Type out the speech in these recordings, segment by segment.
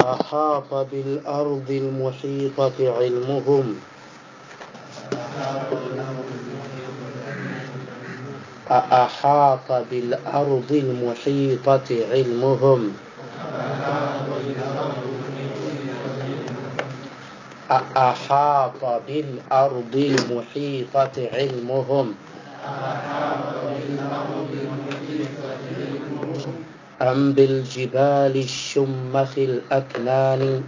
أأحاط بالأرض المحيطة علمهم أأحاط بالأرض المحيطة علمهم أأحاط بالأرض المحيطة علمهم أم بالجبال الشمخ الأكنان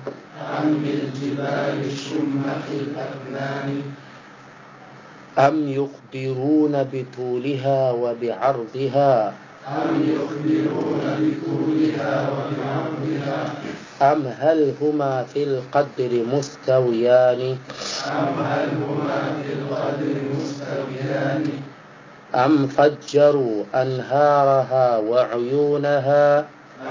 أم يخبرون بطولها وبعرضها أم هل هما في القدر مستويان أم فجروا أنهارها وعيونها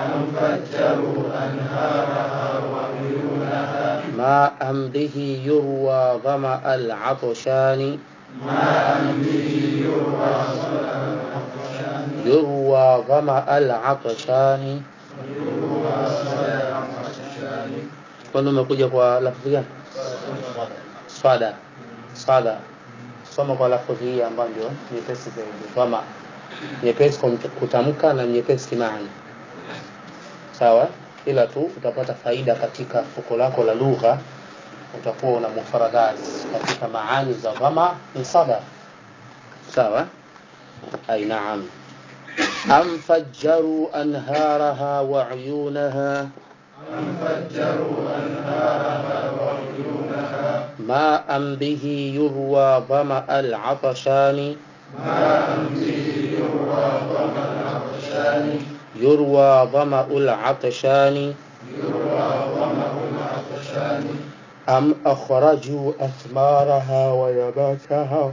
ماء به يروى ظمأ العطشان يروى ظمأ العطشان. Kwani umekuja kwa lafzi gani? Sada. Soma kwa lafzi hii ambayo ndio nyepesi zaidi. Kama nyepesi kutamka na nyepesi kimaana. Sawa? Ila tu utapata faida katika fuko lako la lugha, utakuwa una mufaradhat katika maani za dhama ni sada. Sawa? Ai naam. Am fajjaru anharaha wa uyunaha ماء به يروى ظمأ العطشان يروى ظمأ العطشان أم أخرجوا أثمارها ونباتها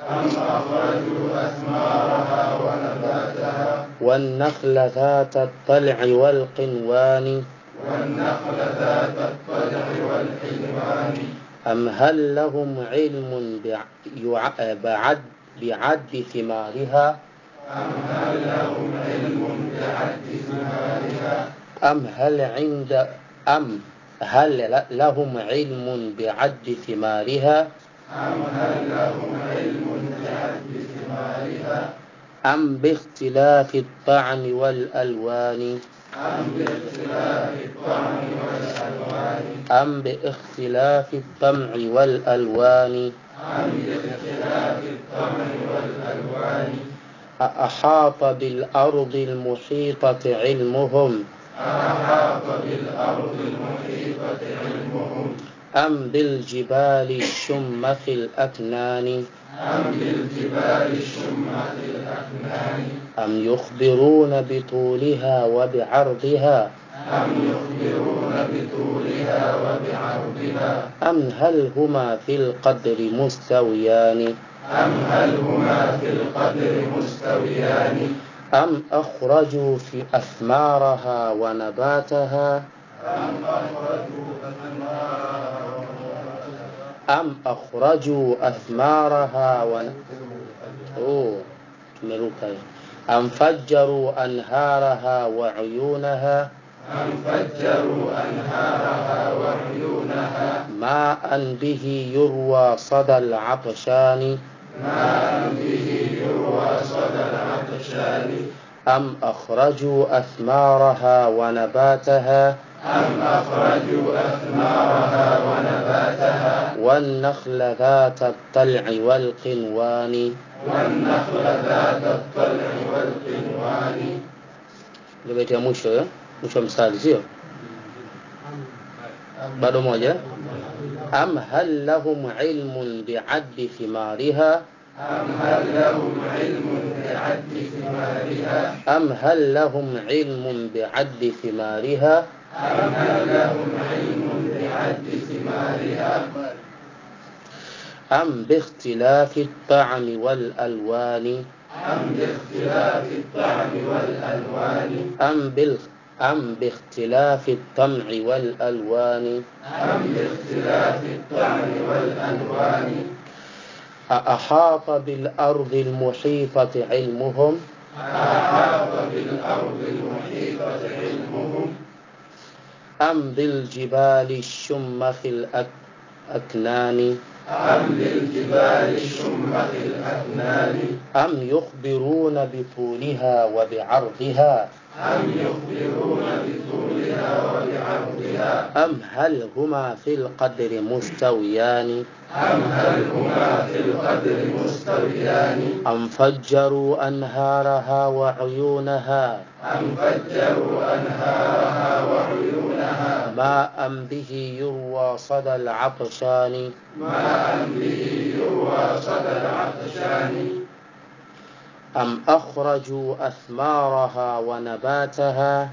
والنخل ذات الطلع والقنوان أم هل لهم علم بعد ثمارها أم هل لهم علم بعد ثمارها أم باختلاف الطعم والألوان أم باختلاف الطمع والألوان أأحاط بالأرض المحيطة علمهم أم بالجبال الشمخ الأكنان أم يخبرون بطولها وبعرضها أم هل هما في القدر مستويان أم أخرجوا في أثمارها ونباتها أم أخرجوا أثمارها أم فجروا أنهارها وعيونها ماء به يروى صدى العطشان أم أخرجوا أثمارها ونباتها والنخل ذات الطلع والقنوان Ndio mwisho mstari sio? Bado moja. Am hal lahum ilmun bi'addi thimariha أم هل لهم علم بعد ثمارها أم باختلاف الطعم والألوان أم باختلاف الطمع والألوان أأحاط بالأرض المحيطة علمهم أم بالجبال الشمخ الأكنان أم يخبرون بطولها وبعرضها أم هل هما في القدر مستويان أم فجروا أنهارها وعيونها ماء به يروى صدى العطشان أم أخرجوا أثمارها ونباتها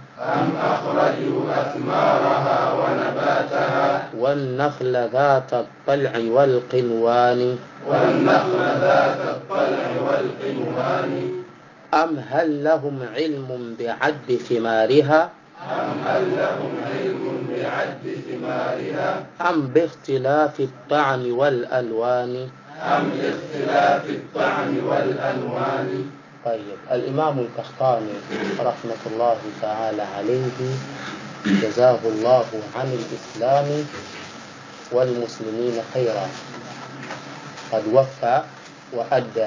والنخل ذات الطلع والقنوان أم هل لهم علم بعد ثمارها أم باختلاف الطعم والألوان طيب. الإمام القحطاني رحمة الله تعالى عليه جزاه الله عن الإسلام والمسلمين خيرا قد وفى وأدى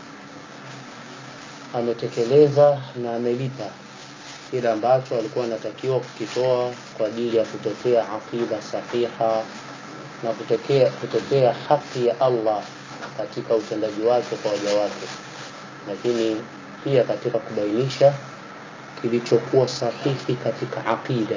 ametekeleza na amelipa kile ambacho alikuwa anatakiwa kukitoa kwa ajili ya kutetea aqida sahiha na kutetea haki ya Allah katika utendaji wake kwa waja wake, lakini pia katika kubainisha kilichokuwa sahihi katika aqida,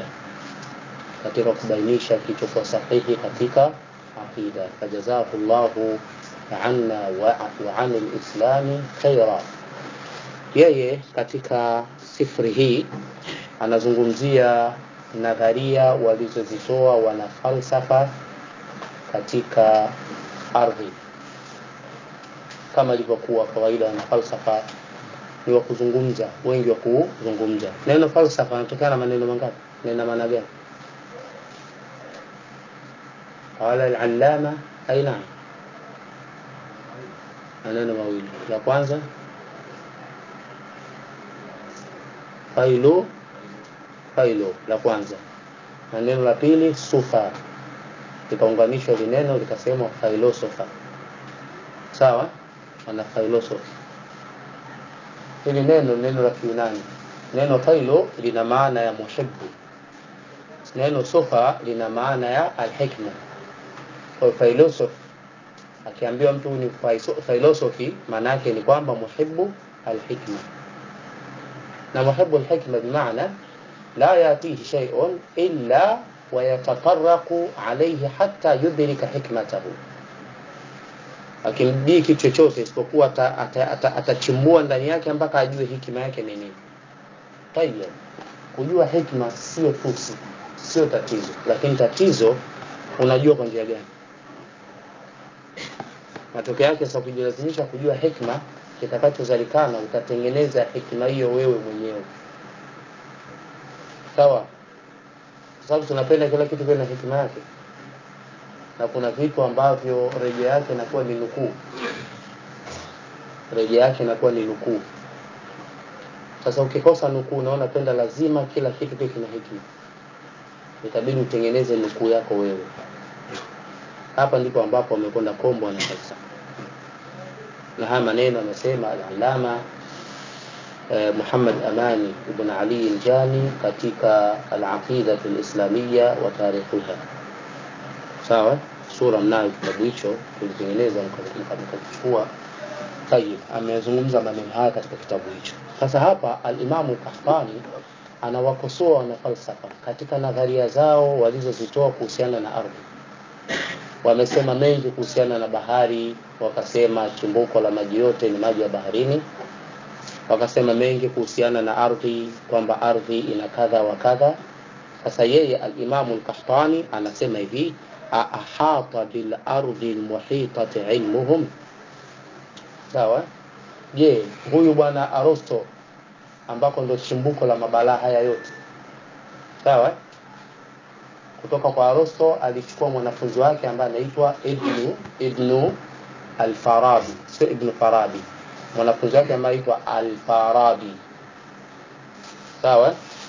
fajazakallahu anna wa anil islami khaira. Yeye katika sifri hii anazungumzia nadharia walizozitoa wana falsafa katika ardhi. Kama ilivyokuwa kawaida na falsafa ni wa kuzungumza, wengi wa kuzungumza. Neno falsafa linatokana na maneno mangapi? Neno maana gani? Qala al-allama aina maneno mawili. La kwanza failu la kwanza, na neno la pili sufa, likaunganishwa ile neno likasema philosopher. Sawa? Ana philosophy. Hili neno la Kiunani. Neno philo lina maana ya muhibbu, neno sufa lina maana ya al-hikma. Kwa philosophy akiambiwa mtu ni philosophy, maana yake ni kwamba muhibbu al-hikma. na muhibbu al-hikma bimaana la yatihi shay'un illa wa yatatarraqu alayhi hatta yudrika hikmatahu. Akimbii kitu chochote isipokuwa atachimbua ndani yake mpaka ajue hikima yake ni nini. Tayeb, kujua hikma sio tusi, sio tatizo, lakini tatizo unajua kwa njia gani. Matokeo yake sasa kujilazimisha kujua hikma, kitakachozalikana utatengeneza hikma hiyo wewe mwenyewe. Sawa? Sababu tunapenda kila kitu kiwe na hikma yake. Na kuna vitu ambavyo rejea yake inakuwa ni nukuu. Sasa ukikosa nukuu, unaona penda lazima kila kitu kiwe na hikma, itabidi utengeneze nukuu yako wewe. Hapa ndipo ambapo wamekwenda kombo na falsafa. Na haya maneno amesema al-Allama Muhammad Amani ibn Ali al-Jani katika al-Aqida al-Islamiyya wa tarikhiha. Sawa? Sura mnayo kitabu hicho tulitengeneza mkachukua. Tayeb, amezungumza maneno haya katika kitabu hicho. Sasa hapa al-Imam al-Qahtani anawakosoa na falsafa katika nadharia zao walizozitoa kuhusiana na ardhi. Wamesema mengi kuhusiana na bahari, wakasema chimbuko la maji yote ni maji ya baharini. Wakasema mengi kuhusiana na ardhi, kwamba ardhi ina kadha wa kadha. Sasa yeye al-Imam al-Qahtani anasema hivi, ahata bil ardi al-muhitati ilmuhum. Sawa? Je, huyu bwana Aristo ambako ndio chimbuko la mabalaa haya yote. Sawa? Kutoka kwa Aristo alichukua mwanafunzi wake ambaye anaitwa Ibn al-Farabi, sio Ibn Farabi. Mwanafunzi wake ambaye anaitwa al-Farabi. Sawa?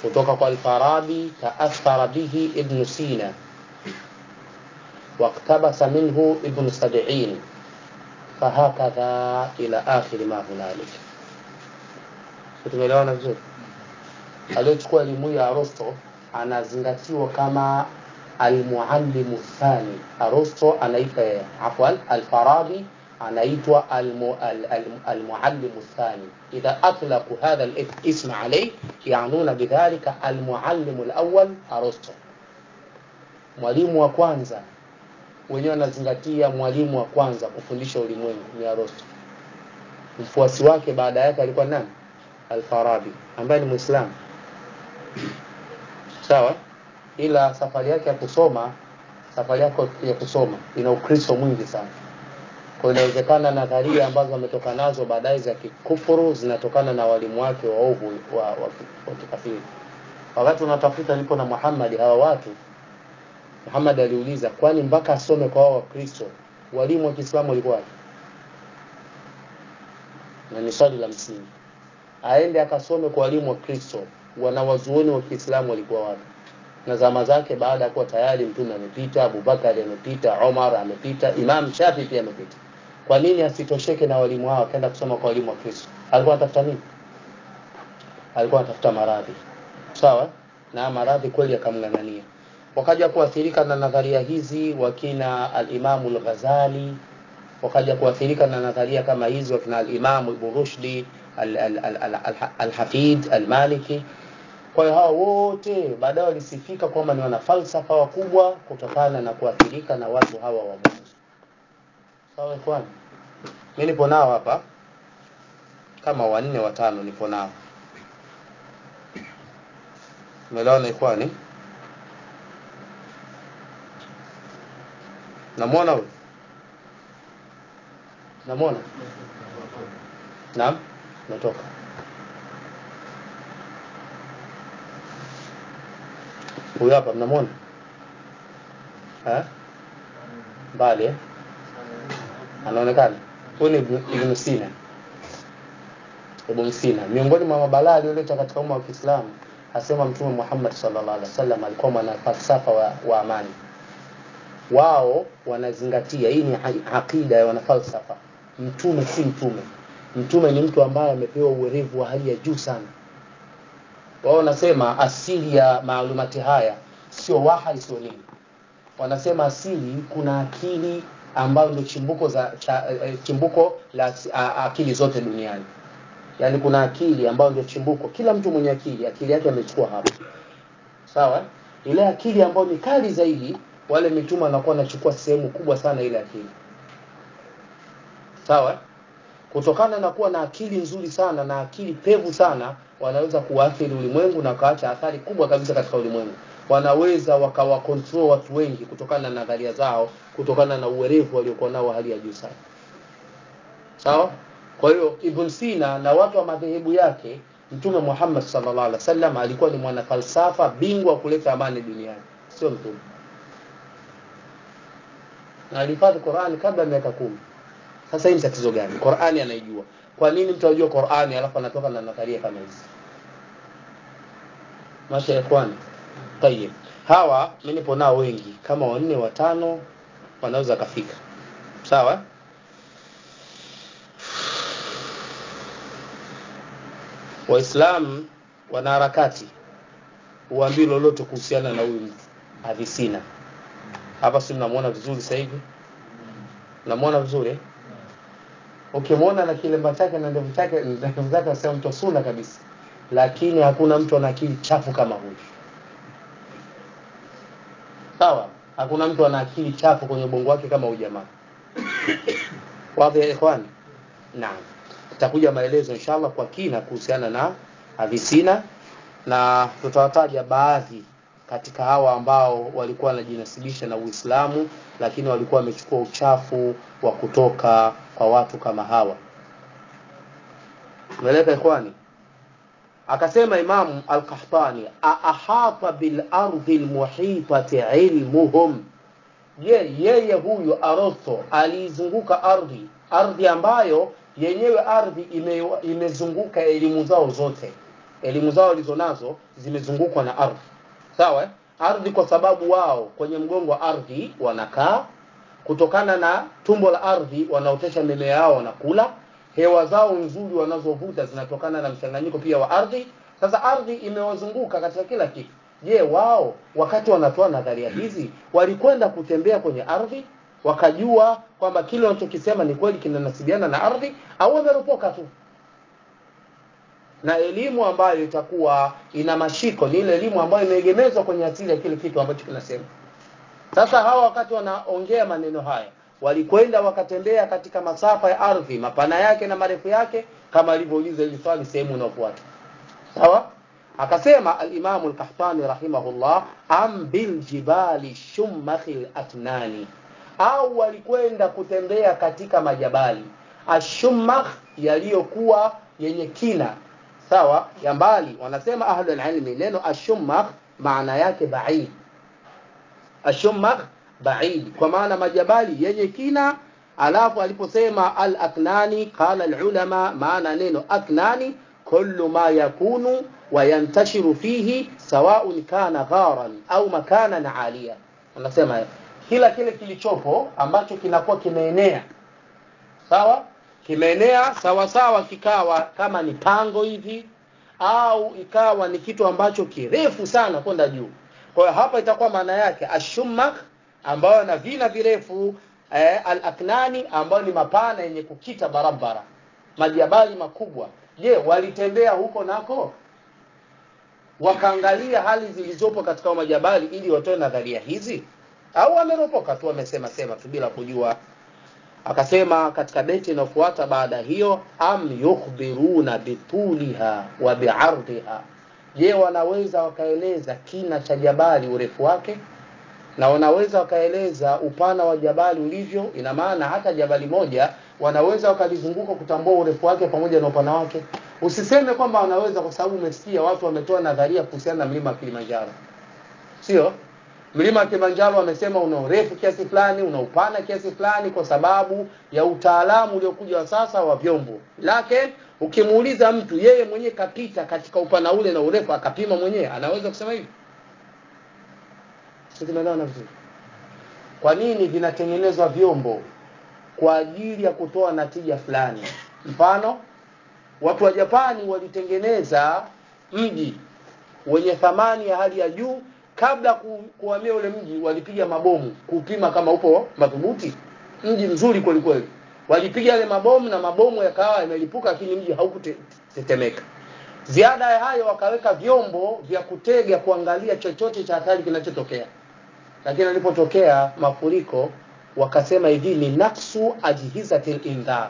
kutoka kwa al-Farabi ta'athara bihi ibn Sina waqtabasa minhu ibn Sab'in fahakadha ila akhir ma hunalik. Tumeelewana vizuri? Aliochukua elimu ya Aristo anazingatiwa kama al-muallimu thani. Aristo anaitwa afwan al-Farabi anaitwa al-muallimu thani. Idha atlaqu hadha al-ism alayhi yaanuna bidhalika al-muallimu al-awwal Aristo. Mwalimu wa kwanza, wenyewe wanazingatia mwalimu wa kwanza kufundisha ulimwengu ni Aristo. Mfuasi wake baada yake alikuwa nani? Al-Farabi ambaye ni Muislamu. Sawa? Ila safari yake ya kusoma ina Ukristo mwingi sana. Kwa inawezekana nadharia ambazo ametoka nazo baadaye za kikufuru zinatokana na walimu wake waovu wa kikafiri. Wakati unatafuta nipo na Muhammad, hawa watu Muhammad aliuliza kwani mpaka asome kwa wao Wakristo walimu wa Kiislamu walikuwa wapi? Na ni swali la msingi. Aende akasome kwa walimu wa Kristo, wanawazuoni wa Kiislamu walikuwa wapi? Na zama zake baada ya kuwa tayari mtume amepita, Abubakar amepita, Umar amepita, Imam Shafi pia amepita. Kwa nini asitosheke na walimu hao akaenda kusoma kwa walimu wa Kristo? Alikuwa anatafuta nini? Alikuwa anatafuta maradhi. Sawa? Na maradhi kweli akamng'ang'ania. Wakaja kuathirika na nadharia hizi wakina al-Imam al-Ghazali, wakaja kuathirika na nadharia kama hizi wakina al-Imam Ibn Rushdi, al-Hafid, al-Maliki. Kwa hiyo hao wote baadaye walisifika kwamba ni wanafalsafa wakubwa kutokana na kuathirika na watu hawa wa Mungu. Sawa kwani? Mimi nipo nao hapa kama 4 5 nipo nao. Umeelewana ikhwani? Namuona huyu? Namuona? Naam, natoka. Huyu hapa mnamuona? Bali anaonekana. Huyu ni Ibn Sina. Ibn Sina miongoni mwa mabalaa aliyoleta katika umma wa Kiislamu, asema Mtume Muhammad sallallahu alaihi wasallam alikuwa mwana falsafa wa amani. Wao wanazingatia, hii ni akida ya wanafalsafa. Mtume si mtume. Mtume ni mtu ambaye amepewa uwerevu wa hali ya juu sana. Wao wanasema asili ya maalumati haya sio wahi, sio nini. Wanasema asili, kuna akili ambayo ndio chimbuko la akili zote duniani. Yaani kuna akili ambayo ndio chimbuko. Kila mtu mwenye akili yake amechukua hapo. Sawa? Ile akili ambayo ni kali zaidi, wale mitume wanakuwa wanachukua sehemu kubwa sana ile akili. Sawa? Kutokana na kuwa na akili nzuri sana na akili pevu sana, wanaweza kuathiri ulimwengu na kaacha athari kubwa kabisa katika ulimwengu. Wanaweza wakawa control watu wengi kutokana na nadharia zao, kutokana na uwerevu waliokuwa nao hali ya juu sana. Sawa? Kwa hiyo Ibn Sina na watu wa madhehebu yake, Mtume Muhammad sallallahu alaihi wasallam alikuwa ni mwana falsafa bingwa kuleta amani duniani, sio mtume. Na alifadhi Qur'ani kabla miaka 10. Sasa hii ni tatizo gani? Qur'ani anaijua. Kwa nini mtu ajue Qur'ani alafu anatoka na nadharia kama hizi? Masha ikhwani. Tayeb. Hawa mimi nipo nao wengi kama 4 5 wanaweza kafika. Sawa? Waislamu wana harakati uambii lolote kuhusiana na huyu mtu Avicenna. Hapa si mnamuona vizuri sasa hivi? Mnamuona vizuri? Ukimwona na kilemba chake na ndevu zake sio mtu sunna kabisa. Lakini hakuna mtu ana akili chafu kama huyu. Sawa? Hakuna mtu ana akili chafu kwenye ubongo wake kama huyu jamaa. Wazi ya ikhwan? Naam. Tutakuja maelezo inshallah kwa kina kuhusiana na Avicenna, na tutawataja baadhi katika hawa ambao walikuwa wanajinasibisha na Uislamu lakini walikuwa wamechukua uchafu wa kutoka kwa watu kama hawa. Meleka ikhwani. Akasema Imam Al-Qahtani, ahata bil ardi al-muhitati ilmuhum. Yeye huyu Aristo alizunguka ardhi ambayo yenyewe ardhi imezunguka elimu zao zote. elimu zao walizonazo zimezungukwa na ardhi. Sawa? Ardhi kwa sababu wao kwenye mgongo wa ardhi wanakaa, kutokana na tumbo la ardhi wanaotesha mimea yao wanakula, hewa zao nzuri wanazovuta zinatokana na mchanganyiko pia wa ardhi. Sasa ardhi imewazunguka katika kila kitu. Je, wao wakati wanatoa nadharia hizi walikwenda kutembea kwenye ardhi wakajua kwamba kile wanachokisema ni kweli kinanasibiana na ardhi, au wameropoka tu? Na elimu ambayo itakuwa ina mashiko ni ile elimu ambayo imeegemezwa kwenye asili ya kile kitu ambacho kinasema. Sasa hawa wakati wanaongea maneno haya walikwenda wakatembea katika masafa ya ardhi, mapana yake na marefu yake, kama alivyouliza ile swali sehemu inayofuata. Sawa? Akasema al-Imam al-Qahtani rahimahullah, am bil jibali shummakhil atnani, au walikwenda kutembea katika majabali ashummakh, yaliyokuwa yenye kina sawa ya mbali. Wanasema ahlul ilmi neno ashummakh maana yake ba'id. Ashummakh ba'id kwa maana majabali yenye kina. Alafu aliposema al-aknani, qala al-ulama maana neno aknani kullu ma yakunu wa yantashiru fihi sawa'un kana gharan au makanan 'aliya. Wanasema kila kile kilichopo ambacho kinakuwa kimeenea, sawa, kimeenea sawa sawa, kikawa kama ni pango hivi au ikawa ni kitu ambacho kirefu sana kwenda juu. Kwa hiyo hapa itakuwa maana yake ashummak ambayo na vina virefu, al-aknani ambayo ni mapana yenye kukita barabara, majabali makubwa. Je, walitembea huko nako wakaangalia hali zilizopo katika majabali ili watoe nadharia hizi, au wameropoka tu wamesema sema tu bila kujua? Akasema katika beti inayofuata baada hiyo, am yukhbiruna bituliha wa bi'ardiha, je wanaweza wakaeleza kina cha jabali urefu wake, na wanaweza wakaeleza upana wa jabali ulivyo. Ina maana hata jabali moja wanaweza wakalizunguka kutambua urefu wake pamoja na upana wake. Usiseme kwamba wanaweza kwa sababu umesikia watu wametoa nadharia kuhusiana na mlima Kilimanjaro. Sio? Mlima Kilimanjaro wamesema una urefu kiasi fulani, una upana kiasi fulani kwa sababu ya utaalamu uliokuja wa sasa wa vyombo. Lakini ukimuuliza mtu yeye mwenyewe kapita katika upana ule na urefu akapima mwenyewe, anaweza kusema hivi? Tumeelewana vizuri? Kwa nini vinatengenezwa vyombo? Kwa ajili ya kutoa natija fulani. Mfano, watu wa Japani walitengeneza mji wenye thamani ya hali ya juu. Kabla kuhamia ule mji walipiga mabomu kupima kama upo madhubuti. Mji mzuri kweli kweli. Walipiga yale mabomu na mabomu yakawa yamelipuka, lakini mji haukutetemeka. Ziada ya hayo wakaweka vyombo vya kutega kuangalia chochote cha hatari kinachotokea. Lakini alipotokea mafuriko wakasema hivi ni naksu ajhizatil indhar.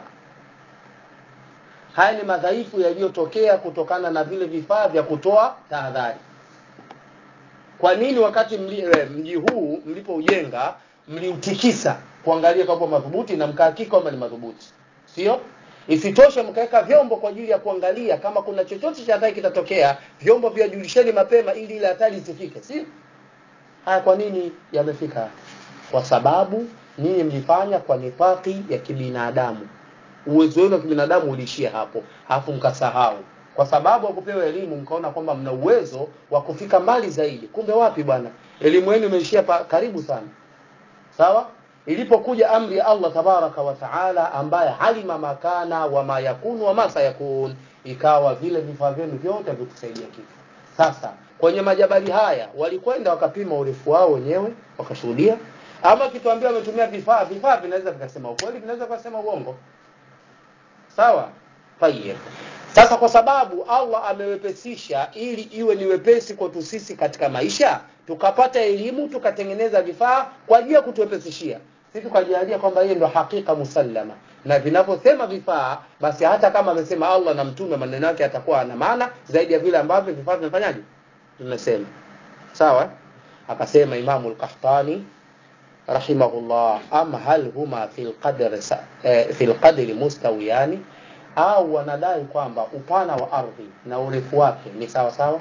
Haya ni madhaifu yaliyotokea kutokana na vile vifaa vya kutoa tahadhari. Kwa nini wakati mji huu mlipoujenga mliutikisa kuangalia kama madhubuti na mkahakika kwamba ni madhubuti? Sio? Isitoshe mkaweka vyombo kwa ajili ya kuangalia kama kuna chochote cha hatari kitatokea, vyombo viajulisheni mapema ili ile hatari isifike. Sio? Haya kwa nini yamefika? Kwa sababu ninyi mlifanya kwa nifaki ya kibinadamu. Uwezo wenu wa kibinadamu ulishia hapo, alafu mkasahau. Kwa sababu ya kupewa elimu mkaona kwamba mna uwezo wa kufika mbali zaidi. Kumbe wapi bwana? Elimu yenu imeishia karibu sana. Sawa? Ilipokuja amri ya Allah tabaraka wa taala ambaye halima makana wa ma yakunu wa ma sayakun, ikawa vile vifaa vyenu vyote vikusaidia kitu. Sasa kwenye majabali haya walikwenda wakapima urefu wao wenyewe wakashuhudia, ama kituambia wametumia vifaa vinaweza vikasema ukweli, vinaweza kusema uongo. Sawa? Tayeb. Sasa kwa sababu Allah amewepesisha ili iwe ni wepesi kwetu sisi katika maisha, tukapata elimu, tukatengeneza vifaa kwa ajili ya kutuwepesishia. Sisi tukajalia kwamba yeye ndo hakika musallama. Na vinaposema vifaa, basi hata kama amesema Allah na mtume maneno yake yatakuwa na maana zaidi ya vile ambavyo vifaa vimefanyaje? Tunasema. Sawa? Akasema Imam al-Qahtani rahimahullah, am hal huma fil qadri mustawiyani, au wanadai kwamba upana wa ardhi na urefu wake ni sawa sawa?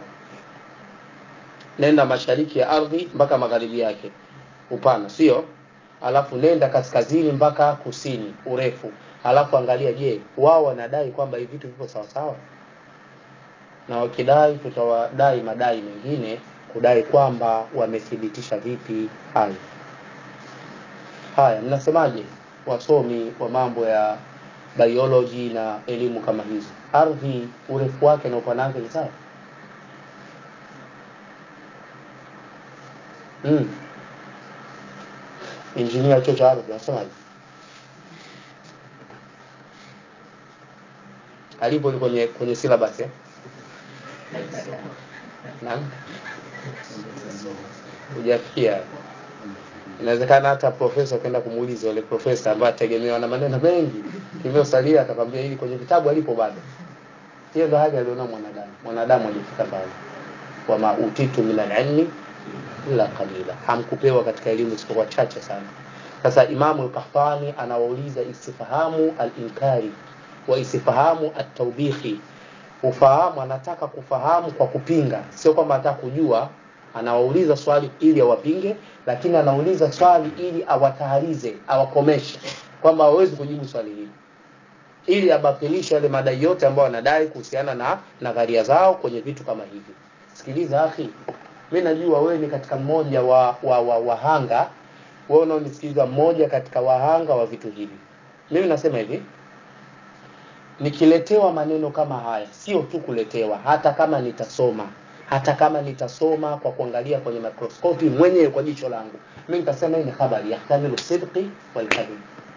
Nenda mashariki ya ardhi mpaka magharibi yake upana, sio? Alafu nenda kaskazini mpaka kusini urefu. Alafu angalia, je, wao wanadai kwamba hivi vitu vipo sawa sawa? na wakidai tutawadai madai mengine kudai kwamba wamethibitisha vipi hayo. Haya, mnasemaje wasomi wa mambo ya biology na elimu kama hizo? Ardhi urefu wake na upana wake ni sawa? Engineer chuo cha ardhi anasemaje? Alipo kwenye syllabus eh? Naam. Hujafikia. Inawezekana hata profesa kwenda kumuuliza yule profesa ambaye ategemewa na maneno mengi, hivyo salia atakwambia hili kwenye kitabu alipo bado. Hiyo ndio hali aliona mwanadamu. Mwanadamu alifika pale. Wa ma utitu min al-ilmi illa qalila. Hamkupewa katika elimu isipokuwa chache sana. Sasa Imamu al-Qahtani anawauliza istifahamu al-inkari wa istifahamu at-tawbihi. Ufahamu, anataka kufahamu kwa kupinga, sio kwamba anataka kujua. Anawauliza swali ili awapinge, lakini anauliza swali ili awataharize, awakomeshe kwamba hawezi kujibu swali hili, ili abatilishe yale madai yote ambayo wanadai kuhusiana na nadharia zao kwenye vitu kama hivi. Sikiliza akhi, mimi najua wewe ni katika mmoja wa wahanga, wewe unaonisikiliza mmoja katika wahanga wa vitu hivi. Mimi nasema hivi, nikiletewa maneno kama haya, sio tu kuletewa, hata kama nitasoma kwa kuangalia kwenye mikroskopi mwenyewe kwa jicho langu, mimi nitasema hii ni habari yahtamilu sidqi wal kadhib.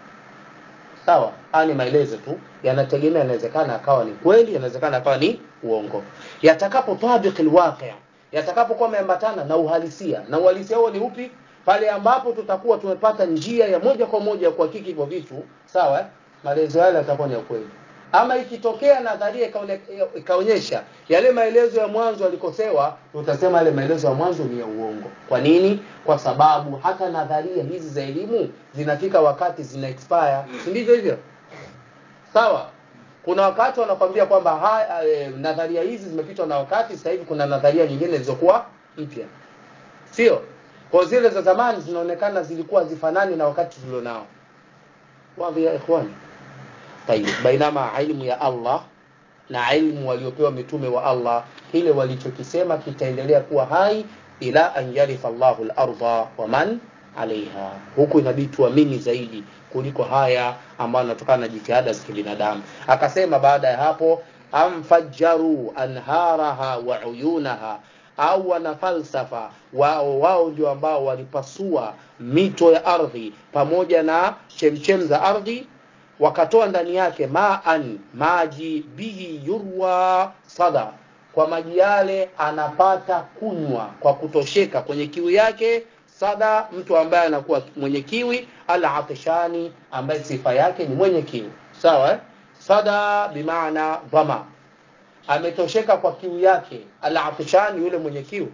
Sawa, haya ni maelezo tu, yanategemea, inawezekana akawa ni kweli, inawezekana akawa ni uongo. Yatakapo tabiq alwaqi', yatakapokuwa yameambatana na uhalisia, na uhalisia huo ni upi? Pale ambapo tutakuwa tumepata njia ya moja kwa moja kuhakiki hivyo vitu, sawa, maelezo yale yatakuwa ni kweli. Ama ikitokea nadharia ikaonyesha yale maelezo ya mwanzo yalikosewa, tutasema yale maelezo ya mwanzo ni ya uongo. Kwa nini? Kwa sababu hata nadharia hizi za elimu zinafika wakati zina expire, ndivyo hivyo. Sawa? Kuna wakati wanakuambia kwamba nadharia hizi zimepitwa na wakati, sasa hivi kuna nadharia nyingine zilizokuwa mpya. Sio? Kwa zile za zamani zinaonekana zilikuwa zifanani na wakati tulionao. Waambia ikhwani, bainama ilmu ya Allah na ilmu waliopewa mitume wa Allah, kile walichokisema kitaendelea kuwa hai ila an yaritha Allahu al-ardha wa man alaiha. Huku inabidi tuamini zaidi kuliko haya ambayo yanatokana na jitihada za kibinadamu. Akasema baada ya hapo, amfajjaru anharaha wa uyunaha, au wana falsafa wao ndio ambao walipasua mito ya ardhi pamoja na chemchem za ardhi, wakatoa ndani yake maji bihi yurwa sada, kwa maji yale anapata kunywa kwa kutosheka kwenye kiu yake. Sada, mtu ambaye anakuwa mwenye kiwi, al-atishani, ambaye sifa yake ni mwenye kiu. Sawa? Sada bimaana dhama, ametosheka kwa kiu yake. Al-atishani, yule mwenye kiu.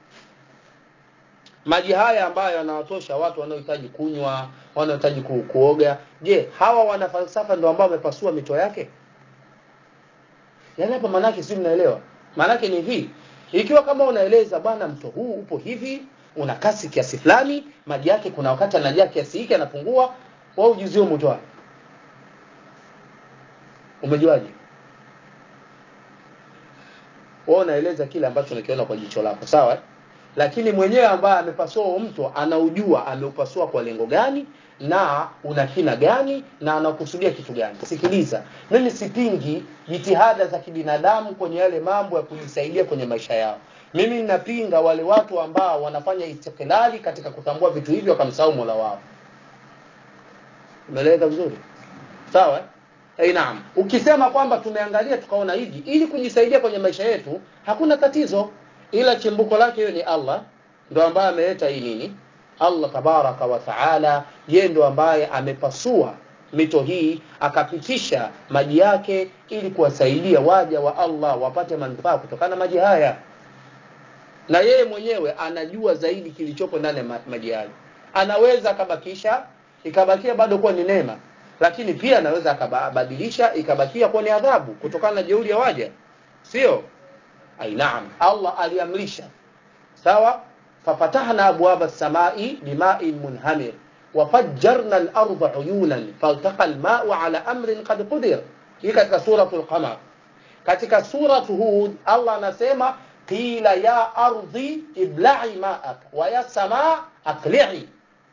Maji haya ambayo yanawatosha watu wanaohitaji kunywa, wanaohitaji kuoga, je, hawa wana falsafa ndio ambao wamepasua mito yake? Yaani hapa manake si mnaelewa. Manake ni hivi, ikiwa kama unaeleza bwana mto huu upo hivi, una kasi kiasi fulani, maji yake kuna wakati anajaa kiasi hiki anapungua, wao ujuzio mtoa. Umejuaje? Wao unaeleza kile ambacho unakiona kwa jicho lako, sawa? Lakini mwenyewe ambaye amepasua mto anaujua ameupasua kwa lengo gani na una kina gani na anakusudia kitu gani. Sikiliza, mimi sipingi jitihada za kibinadamu kwenye yale mambo ya kujisaidia kwenye maisha yao. Mimi ninapinga wale watu ambao wanafanya istiqlali katika kutambua vitu hivyo wakamsahau Mola wao. Umeeleza vizuri? Sawa? Naam. Ukisema kwamba tumeangalia tukaona hivi ili kujisaidia kwenye maisha yetu, hakuna tatizo, ila chimbuko lake hiyo ni Allah, ndio ambaye ameleta hii nini? Allah tabaraka wa taala, yeye ndio ambaye amepasua mito hii akapitisha maji yake ili kuwasaidia waja wa Allah wapate manufaa kutokana na maji haya. Na yeye mwenyewe anajua zaidi kilichopo ndani ya maji haya. Anaweza akabakisha ikabakia bado kuwa ni neema, lakini pia anaweza akabadilisha ikabakia kuwa ni adhabu kutokana na jeuri ya waja. Sio? Naam, Allah aliamrisha. Sawa? Fafatahna abwaba as-samai bima'in munhamir wa fajjarna al-ardha uyunan faltaqa al-ma'u ala amrin qad qadir. Hii katika suratul Qamar. katika sura Hud Allah anasema qila ya ardhi ibla'i ma'ak wa ya samaa aqli'i.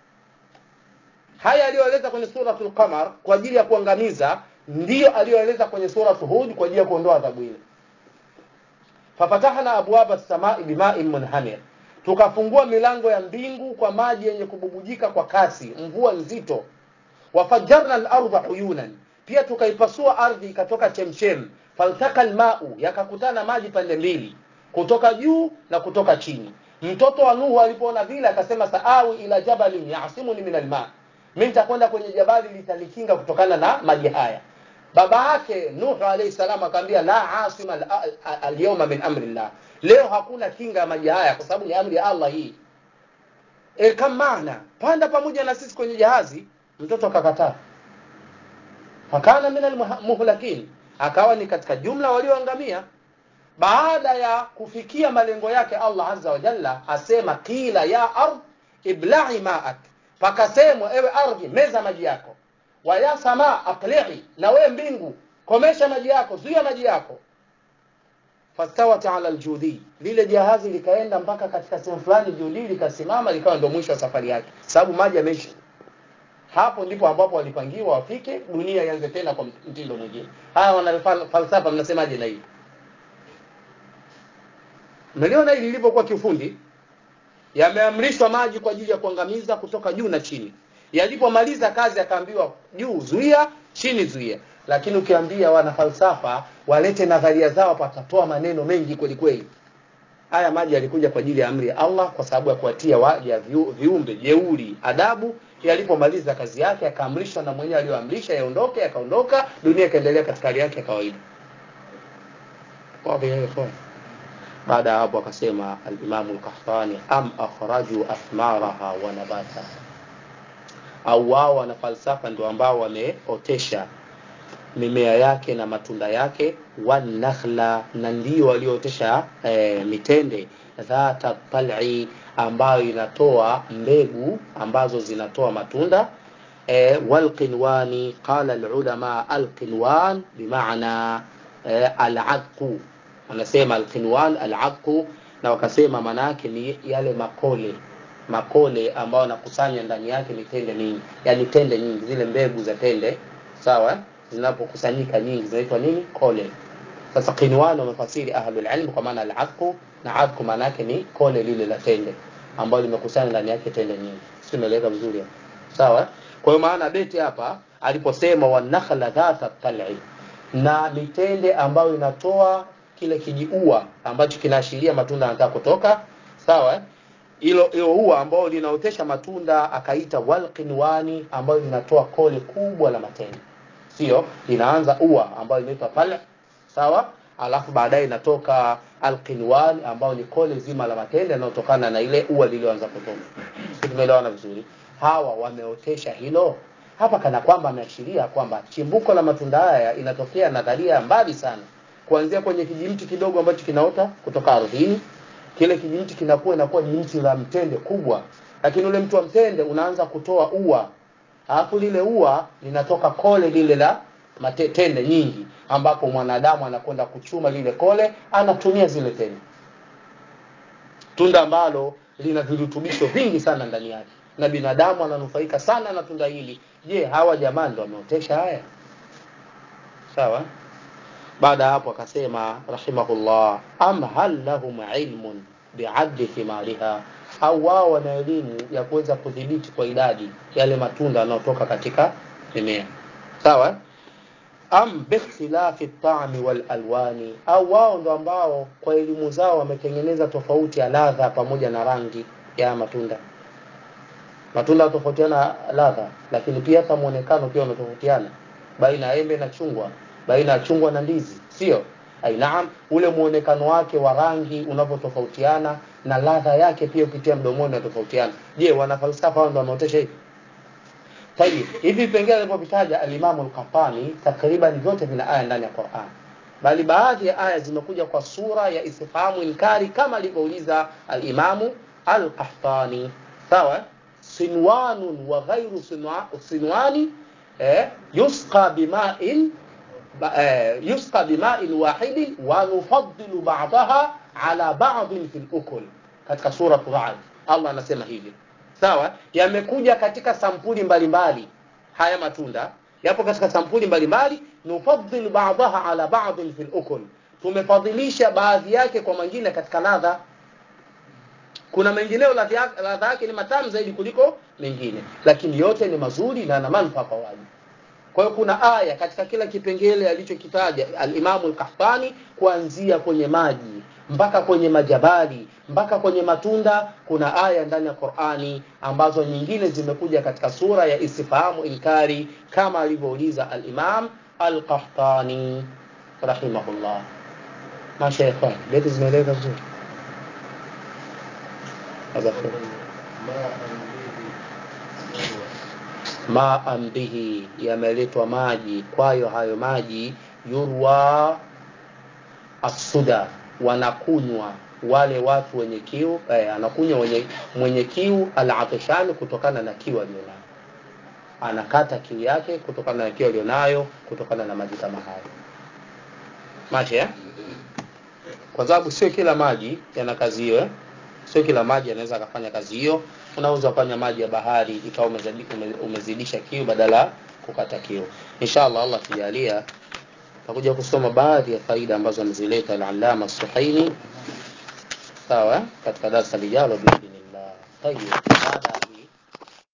Haya aliyoeleza kwenye sura al-Qamar kwa ajili ya kuangamiza ndio aliyoeleza kwenye sura Hud kwa ajili ya kuondoa adhabu ile. Fafatahna abwaba as-samaa'i bima'in munhamir, tukafungua milango ya mbingu kwa maji yenye kububujika kwa kasi, mvua nzito. Wafajjarna al-ardha uyunan, pia tukaipasua ardhi ikatoka chemchem. Faltaka al-ma'u, yakakutana maji pande mbili, kutoka juu na kutoka chini. Mtoto wa Nuhu alipoona vile akasema saawi ila jabalin ya'simuni min al-ma', mimi nitakwenda kwenye jabali litanikinga kutokana na maji haya. Baba yake Nuhu alayhi salam akamwambia la asima al-yawma min amri Allah, leo hakuna kinga ya maji haya kwa sababu ni amri ya Allah hii. Kama panda pamoja na sisi kwenye jahazi. Mtoto akakataa, fakana min al-muhlakin, akawa ni katika jumla walioangamia. Baada ya kufikia malengo yake Allah azza wa jalla asema qila ya ardh ibla'i ma'ak, pakasemwa ewe ardhi meza maji yako, wa ya samaa aqli'i, na wewe mbingu komesha maji yako, zuia maji yako. Fastawat 'ala al-judi, lile jahazi likaenda mpaka katika sehemu fulani, judi likasimama, likawa ndio mwisho wa safari yake sababu maji yameisha. Hapo ndipo ambapo walipangiwa wafike, dunia ianze tena kwa mtindo mwingine. Haya wana falsafa mnasemaje na hii? Mliona hili lilipokuwa kiufundi, yameamrishwa maji kwa ajili ya kuangamiza kutoka juu na chini. Yalipomaliza kazi akaambiwa juu zuia, chini zuia. Lakini ukiambia wana falsafa walete nadharia zao, patatoa maneno mengi kweli kweli. Haya maji yalikuja kwa ajili ya amri ya Allah, kwa sababu ya kuatia waja viumbe jeuri adabu. Yalipomaliza kazi yake akaamrishwa na mwenyewe aliyoamrisha yaondoke, akaondoka, dunia ikaendelea katika hali yake ya kawaida. Wapi hiyo kwa? Baada hapo akasema al-Imam al-Qahtani am akhraju athmaraha wa nabataha, au wao wana falsafa ndio ambao wameotesha mimea yake na matunda yake, wan nakhla, na ndio waliootesha mitende, dhata tal'i, ambayo inatoa mbegu ambazo zinatoa matunda, wal qinwani. Qala al-ulama al-qinwan bimaana al-'adq, anasema al-qinwan al-'adq, na wakasema maana yake ni yale makole ambayo nakusanya ndani yake mitende mingi, yani tende nyingi, zile mbegu za tende, sawa, zinapokusanyika nyingi zinaitwa nini? Kole. Sasa qinwan wamefasiri ahlul ilm kwa maana al-'adq, na 'adq maana yake ni kole lile la tende ambalo limekusanya ndani yake tende nyingi. Simeleka vizuri hapo, sawa? Kwa hiyo maana beti hapa aliposema wan nakhla dhata tal'i, na mitende ambayo inatoa kile kijiua ambacho kinaashiria matunda yanataka kutoka, sawa? Hilo ua ambao linaotesha matunda akaita wal qinwani, ambao linatoa kole kubwa la matende. Sio inaanza ua ambao inaitwa tal', sawa, alafu baadaye inatoka al-qinwan ambao ni kole zima la matende linalotokana na ile ua lililoanza kutoka. Tumeelewana vizuri? Hawa wameotesha hilo hapa, kana kwamba ameashiria kwamba chimbuko la matunda haya inatokea nadharia mbali sana, kuanzia kwenye kijimti kidogo ambacho kinaota kutoka ardhini. Kile kijimti inakuwa ni mti la mtende kubwa, lakini ule mti wa mtende unaanza kutoa ua, alafu lile ua linatoka kole lile la matende nyingi, ambapo mwanadamu anakwenda kuchuma lile kole, anatumia zile tende, tunda ambalo lina virutubisho vingi sana ndani yake, na binadamu ananufaika sana na tunda hili. Je, hawa jamaa ndio wameotesha haya? Sawa. Baada hapo akasema rahimahullah, am hal lahum ilmun bi'addi thimariha, au wao wana elimu ya kuweza kudhibiti kwa idadi yale matunda yanayotoka katika mimea, sawa? Am bikhtilafi at-ta'mi wal alwani, au wao ndo ambao kwa elimu zao wametengeneza tofauti ya ladha pamoja na rangi ya matunda. Matunda tofautiana ladha, lakini pia hata muonekano pia unatofautiana, baina ya embe na chungwa, baina ya chungwa na ndizi, sio? Naam, ule muonekano wake wa rangi unapotofautiana na ladha yake pia ukitia mdomoni unatofautiana. Je, wana falsafa wao ndio wameotesha hivi? Tayeb, hivi vipengele alivyovitaja al-Imam al-Qahtani takriban vyote vina aya ndani ya Qur'an, bali baadhi ya aya zimekuja kwa sura ya istifhamu inkari kama alivyouliza al-Imam al-Qahtani, sawa? Sinwanun wa ghayru sinwani yusqa bima'in yusqa bima'in wahidin wa nufaddilu ba'daha ala ba'din fil ukul, katika sura Ra'd Allah anasema hivi. Sawa, yamekuja katika sampuli mbalimbali. Haya matunda yapo katika sampuli mbalimbali, nufaddilu ba'daha ala ba'din fil ukul, tumefadhilisha baadhi yake kwa mengine katika ladha. Kuna mengineo ladha yake ni matamu zaidi kuliko mengine, lakini yote ni mazuri na yana manufaa kwa watu. Kwa hiyo kuna aya katika kila kipengele alichokitaja al-Imam al-Qahtani, kuanzia kwenye maji mpaka kwenye majabali mpaka kwenye matunda. Kuna aya ndani ya Qur'ani ambazo nyingine zimekuja katika sura ya istifhamu inkari, kama alivyouliza al-Imam al-Qahtani rahimahullah. Mashayikh, beti zimeeleza vizuri. Ma'an bihi, yameletwa maji kwayo, hayo maji yurwa asuda, wanakunywa wale watu wenye kiu, anakunywa mwenye kiu al-atashan, kutokana na kiu alionayo, anakata kiu yake kutokana na kiu alionayo, kutokana na maji kama hayo. Maji kwa sababu sio kila maji yana kazi hiyo, sio kila maji yanaweza kufanya kazi hiyo. Unaweza kufanya maji ya bahari ikawa umezidisha kiu badala kukata kiu. Inshallah Allah tujalia tutakuja kusoma baadhi ya faida ambazo amezileta al-Allama As-Suhaimi, sawa, katika darasa lijalo biidhnillah. Tayeb.